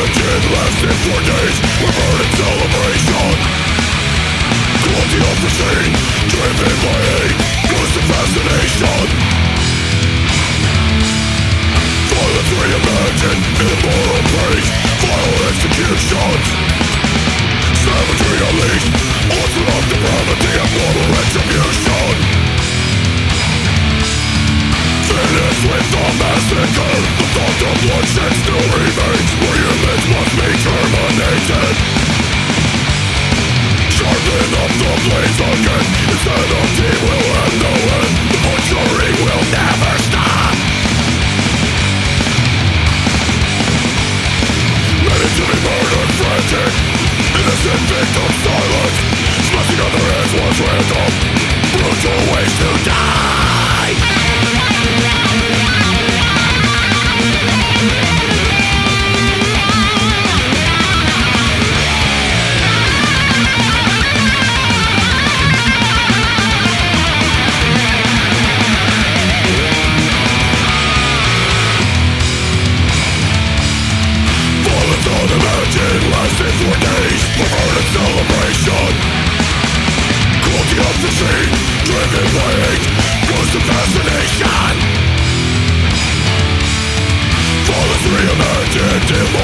imagine lasted for days. Perverted celebration, cruelty of the scene, driven by hate, ghost of fascination. Violence reimagined, immoral praise, vile executions. Savagery unleashed, onslaught of depravity and mortal retribution. Finished with the massacre, the thought of bloodshed still remains, where humans must be terminated. Sharpen up the blades again, instead of team will have no end. The butchery will never stop. Ready to be murdered, frantic, innocent victims silent. Smashing on their heads was random, brutal ways to die. Unimagined, lasted for days, perverted celebration. Cruelty of the scene, driven by hate, ghost of fascination. Violence reimagined,